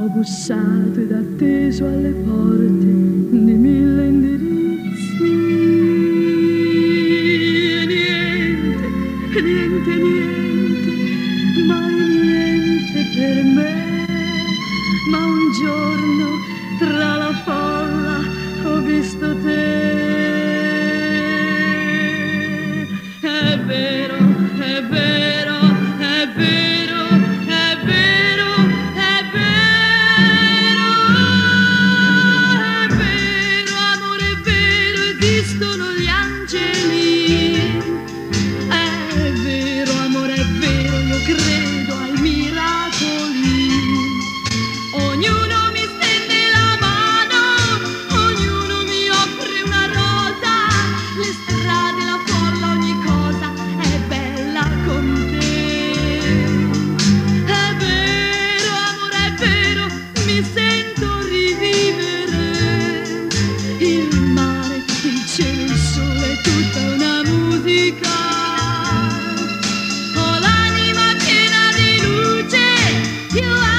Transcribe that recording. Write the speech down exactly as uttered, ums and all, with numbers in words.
Ho bussato ed atteso alle porte di mille indirizzi. E niente, niente, niente, mai niente per me. Ma un giorno tra la folla ho visto te. È vero, è vero, è vero, è vero, è vero, è vero, amore è vero, esistono gli angeli. È vero, amore è vero, io credo ai miracoli. Ognuno mi stende la mano, ognuno mi offre una rosa. Le strade, la folla, ogni cosa è bella con te. È vero, amore è vero, mi sento rivivere il mare, il cielo, il sole, tutta una musica. Ho l'anima piena di luce, io